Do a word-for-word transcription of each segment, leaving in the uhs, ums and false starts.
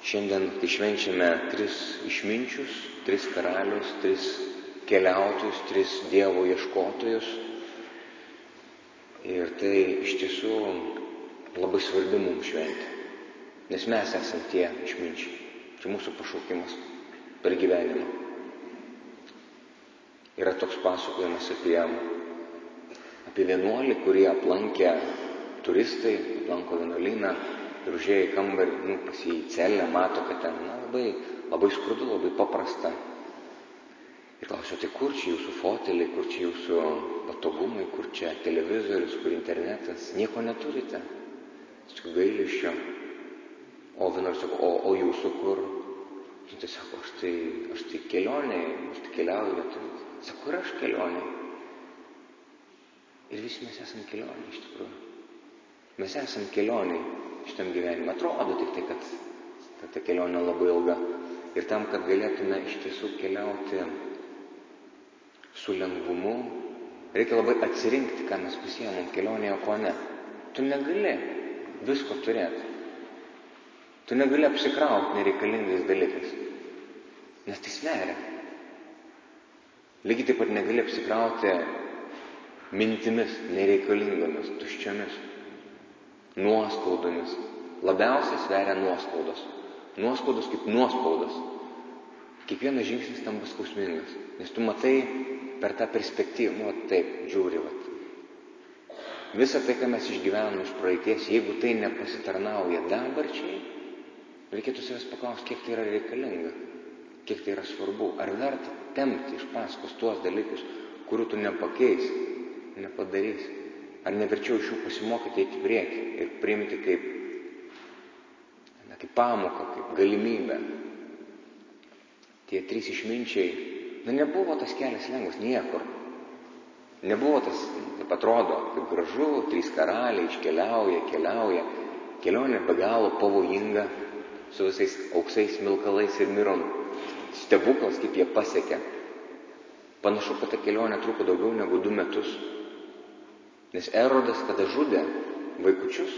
Šiandien, kai švenčiame tris išminčius, tris karalius, tris keliautojus, tris Dievo ieškotojus. Ir tai iš tiesų labai svarbi mums šventė, nes mes esame tie išminčiai. Čia mūsų pašaukimas per gyvenimą. Yra toks pasakojimas apie, apie vienuolį, kurį aplankė turistai, aplanko vienuolyną ir užėję į kambarį, nu, pas jį į celę, mato, kad ten na, labai, labai skurdu, labai paprasta. Ir klausiu, tai kur čia jūsų foteliai, kur čia jūsų patogumai, kur čia televizorius, kur internetas, nieko neturite. Tik gailesčio. O vienuolis sako, o, o jūsų kur? Ir tai sako, aš tai, aš tai kelionėje, aš tai keliauju lietuviu. Sako, kur aš kelionėje? Ir visi mes esame kelionėje iš tikrųjų. Mes esame kelionėje šitam gyvenime. Atrodo tik tai, kad, kad ta kelionė labai ilga. Ir tam, kad galėtume iš tiesų keliauti su lengvumu, reikia labai atsirinkti, ką mes pasiėmam kelionėje, o ko ne. Tu negali visko turėti. Tu negali apsikrauti nereikalingais dalykais, nes tai sveria. Lygiai taip pat negali apsikrauti mintimis nereikalingomis, tuščiomis, nuoskaudomis. Labiausiai sveria nuoskaudos. Nuoskaudos kaip nuospaudos. Kiekvienas žingsnis tam bus skausmingas, nes tu matai per tą perspektyvą, nu, taip, žiūri, vat. Visą tai, ką mes išgyvename iš praeities, jeigu tai nepasitarnauja dabarčiai, reikėtų savęs paklausti, kiek tai yra reikalinga, kiek tai yra svarbu, ar verta tempti iš paskos tuos dalykus, kurių tu nepakeisi, nepadarysi, ar neverčiau iš jų pasimokyti eiti į priekį ir priimti kaip, na, kaip pamoką, kaip galimybę. Tie trys išminčiai, na, nebuvo tas kelias lengvas niekur. Nebuvo tas, taip atrodo, kaip gražu, trys karaliai iškeliauja, keliauja, kelionė be galo pavojinga, su visais auksais, smilkalais ir mirom. Stebuklas, kaip jie pasiekė. Panašu, kad ta kelionė truko daugiau negu du metus, nes Erodas, kada žudė vaikučius,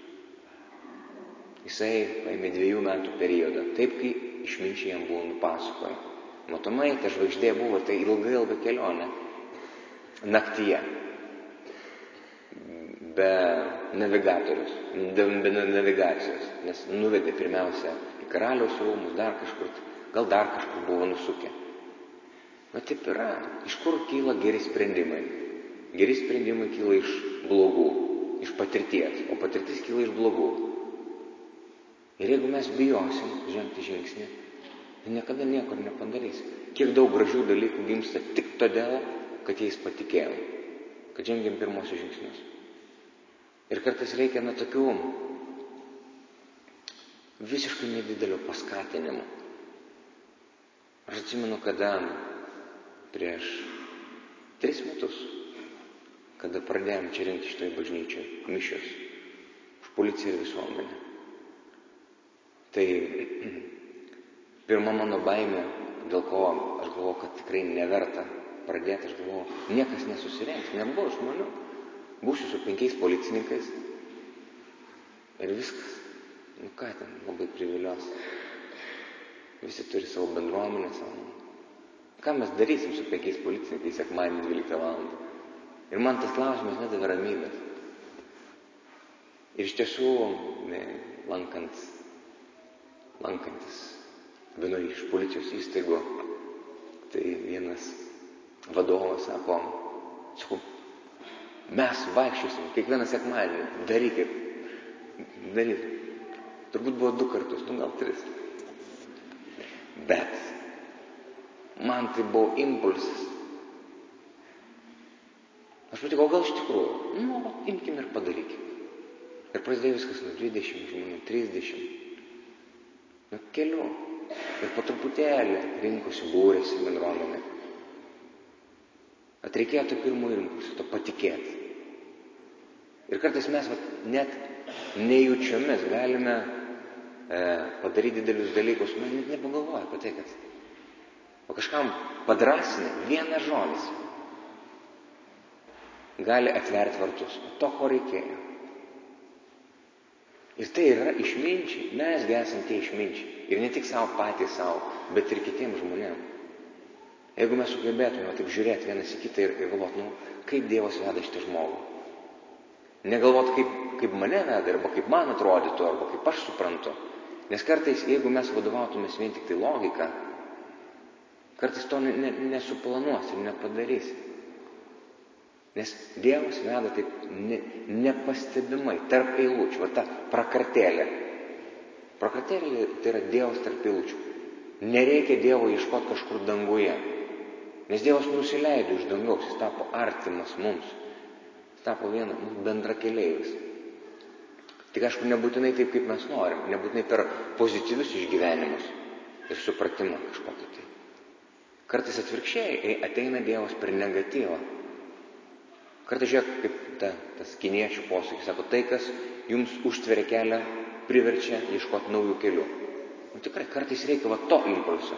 jisai paėmė dviejų metų periodą, taip kai išminčiai jam buvo nupasakoję. Matomai, ta žvaigždė buvo tai ilga, ilga kelionė. Naktyje. Be navigatorius, be navigacijos, nes nuvedė pirmiausia į karaliaus rūmus, dar kažkur, gal dar kažkur buvo nusukę. Na taip yra, iš kur kyla geri sprendimai? Geri sprendimai kyla iš blogų, iš patirties, o patirtis kyla iš blogų. Ir jeigu mes bijosim žengti žingsnį, tai niekada niekur nepadarysim. Kiek daug gražių dalykų gimsta tik todėl, kad jais patikėjom, kad žengėm pirmosius žingsnius. Ir kartais reikia na tokių visiškai nedidelio paskatinimo. Aš atsimenu, kada prieš tris metus, kada pradėjom čia rinkti šitoj bažnyčioj mišios už policiją ir visuomenę. Tai pirma mano baimė, dėl ko aš galvoju, kad tikrai neverta pradėti, aš galvoju, niekas nesusirenks, nebuvo žmonių. Būsiu su penkiais policininkais ir viskas. Nu ką ten labai privilios. Visi turi savo bendruomenę, savo. Ką mes darysim su penkiais policininkais sekmadienį dvyliktą valandą? Ir man tas klausimas nedavė ramybės. Ir iš tiesų, ne, lankant, lankantis vienoje iš policijos įstaigų, tai vienas vadovas sako, sako, mes vaikščiosim kiekvieną sekmadienį, darykit, darykit. Turbūt buvo du kartus, nu gal tris. Bet man tai buvo impulsas. Aš patikau, gal iš tikrųjų, nu, imkim ir padarykim. Ir prasidėjo viskas nuo dvidešimt žmonių, trisdešimt. Nu, keliu. Ir po truputėlį rinkosi, būrėsi bendruomenė. Atreikėjo to pirmo impulso, to patikėti. Ir kartais mes vat, net nejučiomis galime e, padaryti didelius dalykus, man net nepagalvoja apie tai, kad o kažkam padrasinė vienas žodis gali atverti vartus. To, ko reikėjo. Ir tai yra išminčiai. Mesgi esam tie išminčiai. Ir ne tik savo patys savo, bet ir kitiems žmonėms. Jeigu mes sugebėtume taip žiūrėti vienas į kitą ir, ir galvot, nu, kaip Dievas veda šitą žmogų. Negalvot, kaip, kaip mane veda, arba kaip man atrodytų, arba kaip aš suprantu. Nes kartais, jeigu mes vadovautumės vien tik tai logiką, kartais to ne, ne, nesuplanuosi, nepadarysi. Nes Dievas veda taip ne, nepastebimai, tarp eilučių, va ta prakartėlė. Prakartėlė tai yra Dievas tarp eilučių. Nereikia Dievo ieškoti kažkur danguje. Nes Dievas nusileido iš dangaus, jis tapo artimas mums. Jis tapo vienas bendrakeleivis. Tik aišku, nebūtinai taip, kaip mes norim, nebūtinai per pozityvius išgyvenimus ir supratimą kažkokį tai. Kartais atvirkščiai ateina Dievas per negatyvą. Kartais žiūrėk, kaip ta, tas kiniečių posakis, sako, tai, kas jums užtveria kelią, priverčia ieškoti naujų kelių. Nu, tikrai, kartais reikia va to impulso.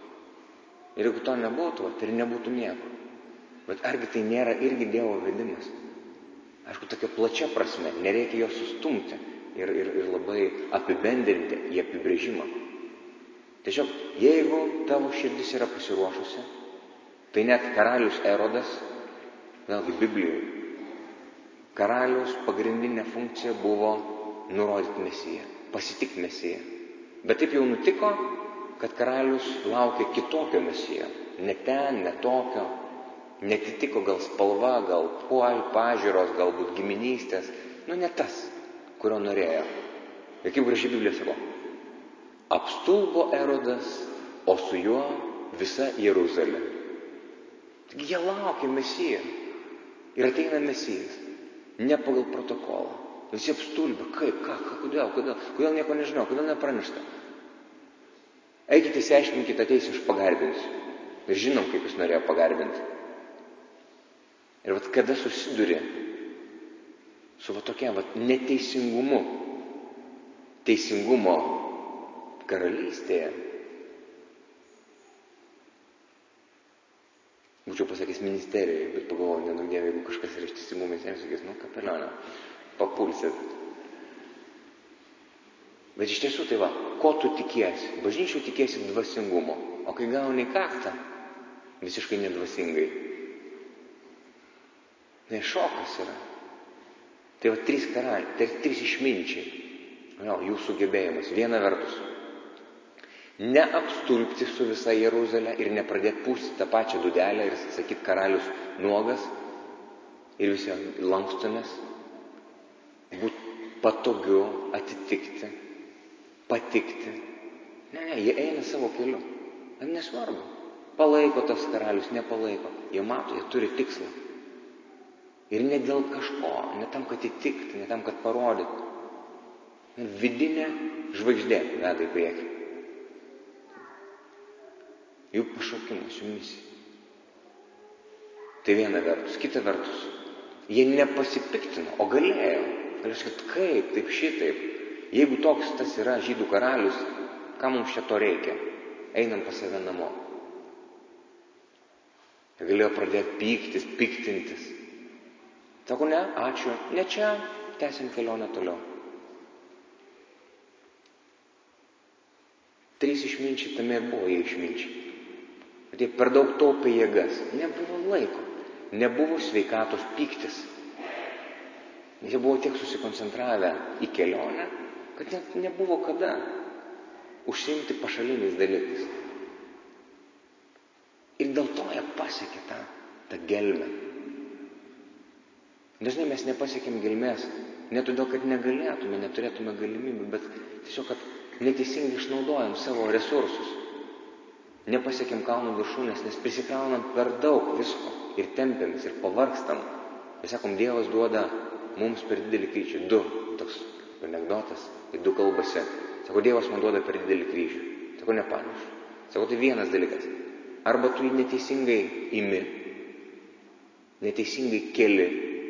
Ir jeigu to nebūtų, tai ir nebūtų nieko. Bet argi tai nėra irgi Dievo vedimas? Aišku, tokia plačia prasme, nereikia jo sustumti ir, ir, ir labai apibendrinti į apibrėžimą. Tiesiog, jeigu tavo širdis yra pasiruošusi, tai net karalius Erodas, vėlgi Biblijoje, karalius pagrindinė funkcija buvo nurodyti Mesiją, pasitikti Mesiją. Bet taip jau nutiko, kad karalius laukė kitokio Mesijo. Ne ten, ne tokio. Netitiko gal spalva, gal pažiūros, galbūt giminystės. Nu, ne tas, kurio norėjo. Ir kaip gražiai Biblija sako, apstulbo Erodas, o su juo visa Jeruzalė. Taigi jie laukė Mesijo. Ir ateina Mesijas. Ne pagal protokolą. Visi apstulbė. Kaip, ką, ką, kodėl, kodėl, kodėl nieko nežinau, kodėl nepranešta. Eikite, išsiaiškinkite, ateisiu, aš pagarbinsiu. Ir žinom, kaip jis norėjo pagarbinti. Ir vat kada susiduri su va tokia vat neteisingumu, teisingumo karalystėje, būčiau pasakęs ministerijoje, bet pagalvojau, nedaug dievė, jeigu kažkas yra iš teisingumo ministerijos, sakys, nu, kapelionė, papulsit. Bet iš tiesų tai va, ko tu tikiesi? Bažnyčių tikiesi dvasingumo, o kai gauni kaktą, visiškai nedvasingai. Tai šokas yra. Tai va trys karaliai, tai trys išminčiai, jo, jų sugebėjimas. Viena vertus, neapstulpti su visa Jeruzalė ir nepradėti pūsti tą pačią dūdelę ir sakyti karalius nuogas ir visi lankstomės, būti patogiu, atitikti, patikti. Ne, ne, jie eina savo keliu. Nesvarbu. Palaiko tas karalius, nepalaiko. Jie mato, jie turi tikslą. Ir ne dėl kažko, ne tam, kad įtikti, ne tam, kad parodytų. Vidinė žvaigždė veda į priekį. Jų pašaukimas, jų misija. Tai viena vertus. Kita vertus, jie nepasipiktino, o galėjo. Galėjo sakyti, kaip, taip, šitaip. Jeigu toks tas yra žydų karalius, ką mums čia to reikia? Einam pas save namo. Jie galėjo pradėti pyktis, piktintis. Sako, ne, ačiū, ne čia, tęsim kelionę toliau. Trys išminčiai tame ir buvo jie išminčiai. Bet jie per daug taupė jėgas. Nebuvo laiko, nebuvo sveikatos pyktis. Jie buvo tiek susikoncentravę į kelionę, kad net nebuvo kada užsiimti pašaliniais dalykais. Ir dėl to jie pasiekė tą, tą gelmę. Dažnai mes nepasiekėm gelmės, ne todėl, kad negalėtume, neturėtume galimybių, bet tiesiog, kad neteisingai išnaudojam savo resursus. Nepasiekėm kalnų viršūnės, nes prisikraunam per daug visko ir tempiamės ir pavargstam. Ir sakom, Dievas duoda mums per didelį kryžių. Du, toks anekdotas, tai du kalbasi. Sako, Dievas man duoda per didelį kryžių. Sako, nepanašu. Sako, tai vienas dalykas. Arba tu jį neteisingai imi, neteisingai keli,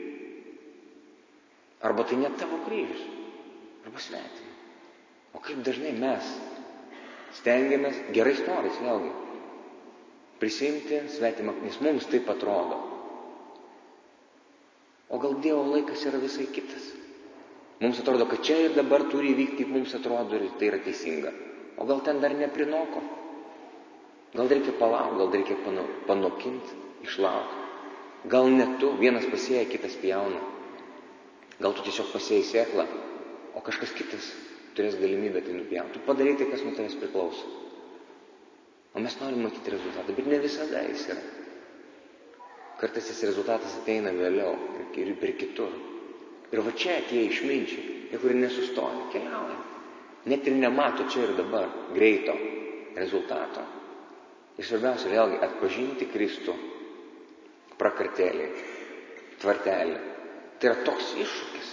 arba tai net tavo kryžius, arba svetima. O kaip dažnai mes stengiamės gerais norais vėlgi prisimti svetimą, nes mums taip atrodo. O gal Dievo laikas yra visai kitas. Mums atrodo, kad čia ir dabar turi įvykti, kaip mums atrodo, ir tai yra teisinga. O gal ten dar neprinoko? Gal reikia palaukti, gal reikia panokinti, išlaukti. Gal ne tu, vienas pasėja, kitas pjauna. Gal tu tiesiog pasėjai sėklą, o kažkas kitas turės galimybę tai nupjauti. Tu padarai tai, kas nuo tavęs priklauso. O mes norim matyti rezultatą, bet ne visada jis yra. Kartais tas rezultatas ateina vėliau ir per kitur. Ir va čia tie išminčiai, tie, kurie nesustoja, keliauja. Net ir nemato čia ir dabar greito rezultato. Ir svarbiausia vėlgi atpažinti Kristų prakartėlį, tvartelį. Tai yra toks iššūkis.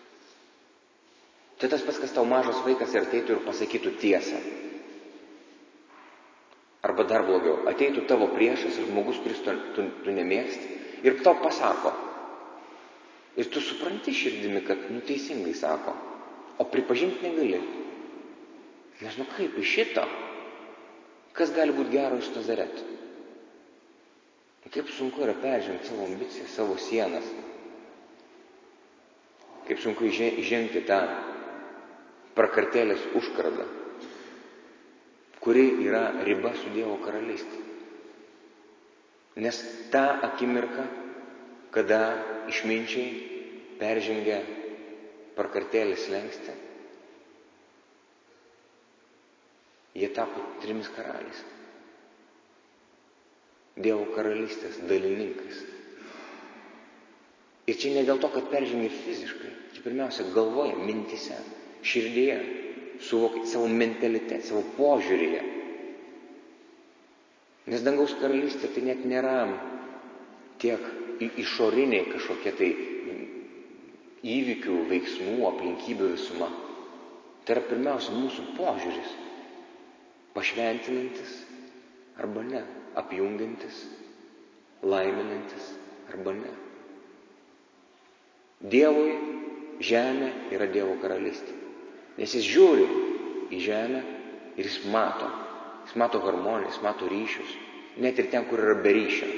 Tai tas pats, kas tau mažas vaikas ir ateitų ir pasakytų tiesą. Arba dar blogiau, ateitų tavo priešas ir žmogus, kuris tu, tu, tu nemėgsti, ir tau pasako. Ir tu supranti širdimi, kad nu teisingai sako, o pripažinti negali. Nežinau, kaip iš šito, kas gali būti gero iš Nazareto. Kaip sunku yra peržengti savo ambiciją, savo sienas. Kaip sunku įžengti tą prakartėlės užkardą, kuri yra riba su Dievo karalystė. Nes tą akimirką, kada išminčiai peržengia prakartėlės slenkstį, jie tapo trimis karaliais. Dievo karalystės dalininkais. Ir čia ne dėl to, kad peržengia fiziškai, čia pirmiausia galvoje, mintise, širdyje, suvokti savo mentalitetą, savo požiūrėje. Nes dangaus karalystė tai net nėra tiek išoriniai kažkokie tai įvykių, veiksmų, aplinkybių visuma. Tai yra pirmiausia mūsų požiūris, pašventinantis arba ne, apjungiantis, laiminantis arba ne. Dievui žemė yra Dievo karalystė. Nes jis žiūri į žemę ir jis mato. Jis mato harmoniją, jis mato ryšius. Net ir ten, kur yra be ryšio.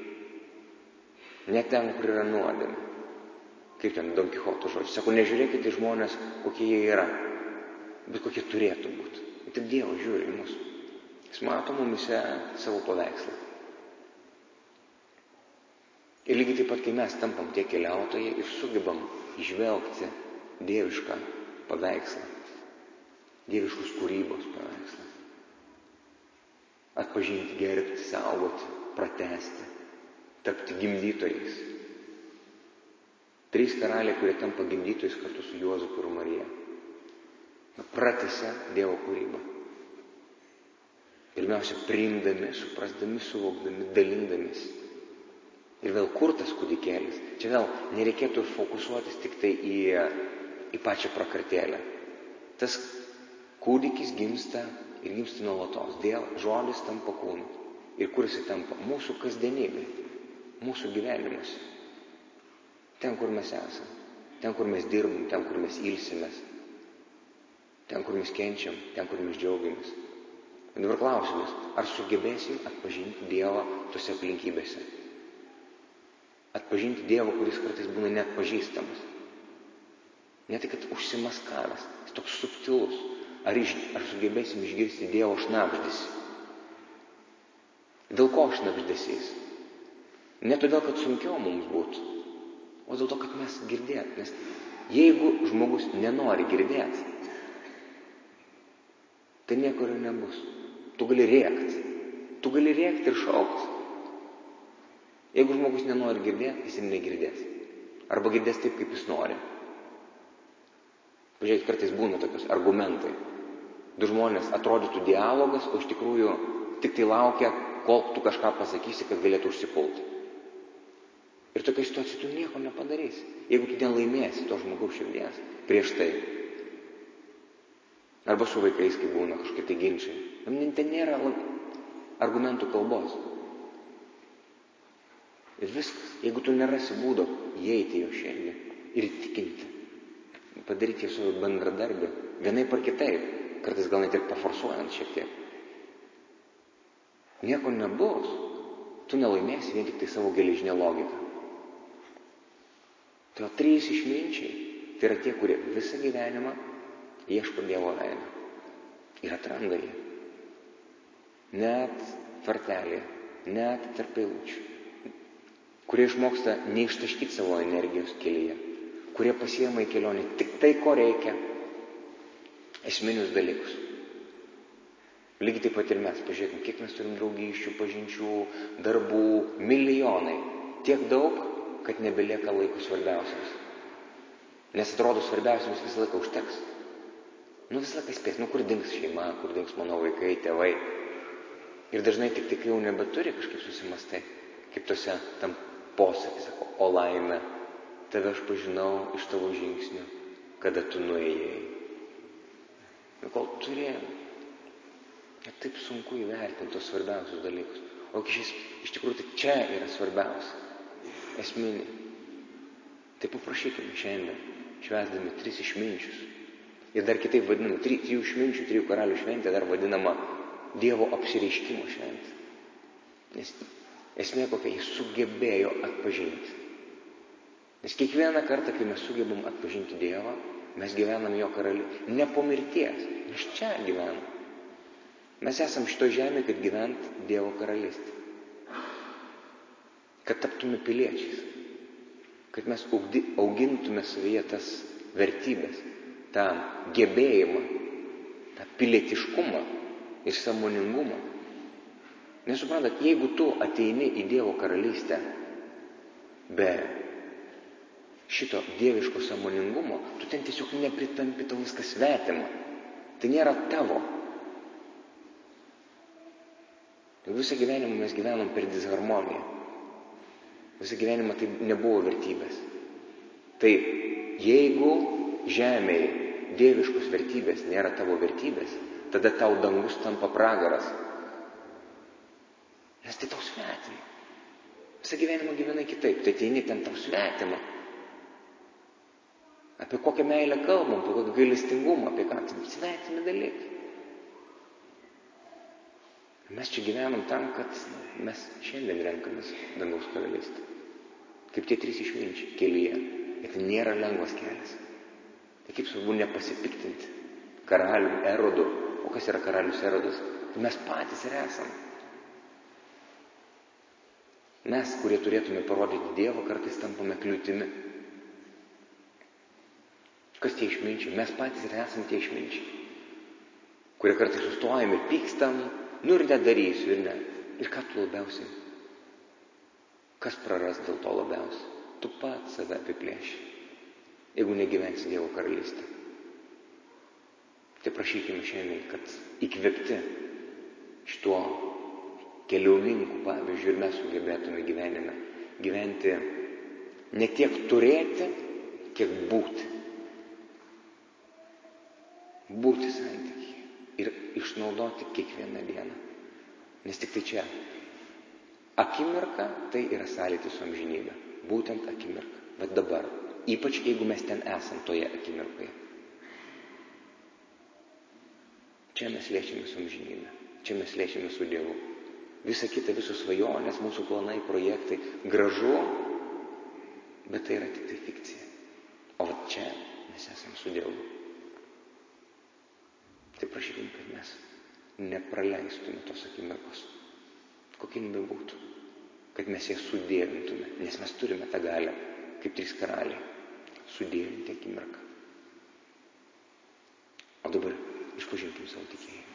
Net ten, kur yra nuodėmė. Kaip ten Don Kichoto žodžiai. Sako, nežiūrėkite į žmonės, kokie jie yra, bet kokie turėtų būti. Ir tik Dievas žiūri į mus. Jis mato mumise savo paveikslą. Ir lygiai taip pat, kai mes tampam tie keliautojai ir sugebam įžvelgti dievišką paveikslą, dieviškos kūrybos paveikslą. Atpažinti, gerbti, saugoti, pratęsti, tapti gimdytojais. Trys karaliai, kurie tampa gimdytojais kartu su Juozapu ir Marija. Pratęsia Dievo kūrybą. Pirmiausia, priimdami, suprasdami, suvokdami, dalindamis. Ir vėl kur tas kūdikėlis? Čia vėl nereikėtų fokusuotis tik tai į, į pačią prakartėlę. Tas kūdikis gimsta ir gimsta nuolatos. Dėl žodis tampa kūnu. Ir kur jis tampa? Mūsų kasdienybė, mūsų gyvenimas. Ten, kur mes esame. Ten, kur mes dirbam, ten, kur mes ilsimės. Ten, kur mes kenčiam, ten, kur mes džiaugiamės. Ir dabar klausimas, ar sugebėsim atpažinti Dievą tose aplinkybėse? Atpažinti Dievą, kuris kartais būna net pažįstamas. Ne tai, kad užsimaskavęs, jis toks subtilus. Ar, iš, ar sugebėsim išgirsti Dievo šnabždesį? Dėl ko šnabždesys? Ne todėl, kad sunkiau mums būtų, o dėl to, kad mes girdėt. Nes jeigu žmogus nenori girdėti, tai nieko ir nebus. Tu gali rėkti. Tu gali rėkti ir šaukti. Jeigu žmogus nenori girdėti, jis ir negirdės. Arba girdės taip, kaip jis nori. Pažiūrėkit, kartais būna tokios argumentai. Du žmonės atrodytų dialogas, o iš tikrųjų tik tai laukia, kol tu kažką pasakysi, kad galėtų užsipulti. Ir tokia situacija tu nieko nepadarysi. Jeigu tu nelaimėsi to žmogaus širdies prieš tai. Arba su vaikais, kai būna kažkokie tai ginčiai. Ten nėra argumentų kalbos. Ir viskas. Jeigu tu nerasi būdo įeiti jo širdį ir įtikinti, padaryti savo bendradarbį, vienaip ar kitaip, kartais gal net ir paforsuojant šiek tiek, nieko nebus. Tu nelaimėsi vien tik tai savo geležinę logiką. Tai o trys išminčiai Tai yra tie, kurie visą gyvenimą ieško Dievo veido ir atranda jį. Net tvartelėje, net tarp eilučių. Kurie išmoksta neištaškyti savo energijos kelyje. Kurie pasiema į kelionę tik tai, ko reikia. Esminius dalykus. Lygiai taip pat ir mes, pažiūrėkime, kiek mes turim draugysčių, pažinčių, darbų, milijonai. Tiek daug, kad nebelieka laiko svarbiausiams. Nes atrodo svarbiausiams visą laiką užteks. Nu visą laiką spės, nu kur dings šeima, kur dings mano vaikai, tėvai. Ir dažnai tik tik jau nebeturi kažkaip susimastai, kaip tose tam posakį, sako, o laimė, tave aš pažinau iš tavo žingsnių, kada tu nuėjai. Ir kol turėjau, taip sunku įvertinti tos svarbiausius dalykus. O iš, iš tikrųjų tai čia yra svarbiausia, esminė. Tai paprašykime šiandien, švęsdami tris išminčius. Ir dar kitaip vadinama, tri, trijų išminčių, trijų karalių šventė, dar vadinama Dievo apsireiškimo šventė. Nes esmė kokia, jis sugebėjo atpažinti. Nes kiekvieną kartą, kai mes sugebam atpažinti Dievą, mes gyvenam jo karalystėje. Ne po mirties, mes čia gyvenam. Mes esam šito žemė, kad gyvent Dievo karalystėje. Kad taptume piliečiais. Kad mes augintume savyje tas vertybės, tą gebėjimą, tą pilietiškumą ir sąmoningumą. Nesuprantat, jeigu tu ateini į Dievo karalystę be šito dieviško sąmoningumo, tu ten tiesiog nepritampi, tau viskas svetima. Tai nėra tavo. Visą gyvenimą mes gyvenom per disharmoniją. Visą gyvenimą tai nebuvo vertybės. Tai jeigu žemėje dieviškos vertybės nėra tavo vertybės, tada tau dangus tampa pragaras. Nes tai tau svetima. Visą gyvenimą gyvenai kitaip, tai ateini ten tau svetima. Apie kokią meilę kalbam, apie kokį gailestingumą, apie ką, tai svetimi dalykai. Mes čia gyvenam tam, kad mes šiandien renkamės dangaus karalystę. Kaip tie trys išminčiai kelyje. Ir tai nėra lengvas kelias. Tai kaip svarbu nepasipiktinti karalium Erodu. O kas yra karalius Erodas? Tai mes patys ir esam. Mes, kurie turėtume parodyti Dievą, kartais tampame kliūtimi. Kas tie išminčiai? Mes patys ir esam tie išminčiai. Kurie kartais sustojam ir pykstam, nu ir nedarysiu, ir ne. Ir ką tu labiausiai? Kas praras dėl to labiausiai? Tu pats save apiplėši, jeigu negyvensi Dievo karalystę. Tai prašykime šiandien, kad įkvėpti šituo keliauninkų pavyzdžiu ir mes sugebėtume gyvenime gyventi ne tiek turėti, kiek būti. Būti santykiai ir išnaudoti kiekvieną dieną. Nes tik tai čia akimirka tai yra sąlytis su amžinybė. Būtent akimirka. Bet dabar. Ypač jeigu mes ten esam toje akimirkoje. Čia mes liečiame su amžinybė. Čia mes liečiame su Dievu. Visa kita, visos svajonės, mūsų planai, projektai gražu, bet tai yra tik tai fikcija. O vat čia mes esam su Dievu. Tai prašykim, kad mes nepraleistume tos akimirkos, kokia jin bebūtų, kad mes ją sudėvintume, nes mes turime tą galią, kaip trys karaliai, sudėvinti akimirką. O dabar išpažinkim savo tikėjimą.